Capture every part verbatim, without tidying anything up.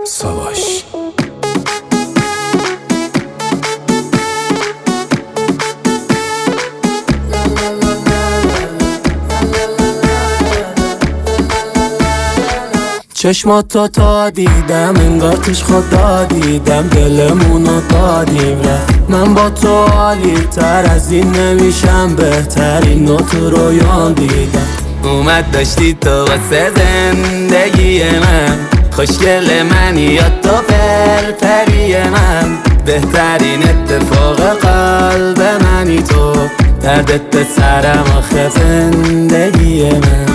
ساواش. چشماتو تا دیدم انگار توش خدا دیدم، دلمونو دادیم رفت. من با تو عالی تر از این نمیشم، بهترین نو تو رویان دیدم. اومد داشتی تو واسه زندگی من، خوشگل منی یا تو فلفلی من، بهترین اتفاق قلب منی تو، دردت به سرم آخه زندگی من.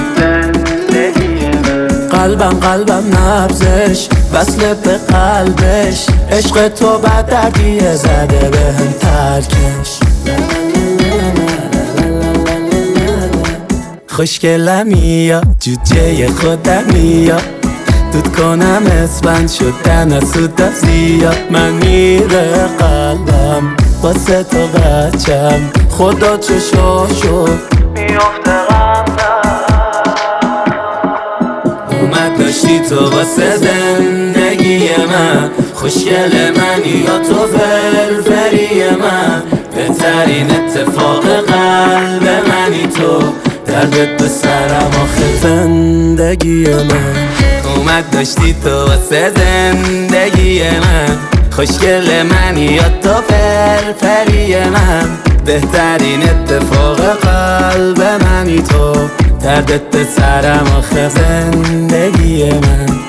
قلبم قلبم نبزش وصل به قلبش، عشق تو بد دردیه زده به هم ترکش. خوشگلمی یا جوجه خودمی یا دود کنم اسبند شدن از سود زیاد. من میره قلبم واسه تو بچم، خدا چشاشو میفته غمزم. اومد داشتی تو واسه زندگی من، خوشگل منی یا تو فلفلی من، بهترین اتفاق قلب منی تو، دردت به سرم آخه زندگی من. اومد داشتی تو واسه زندگی من، خوشگل منی یا تو فلفلی من، بهترین اتفاق قلب منی تو، دردت به سرم آخه زندگی من.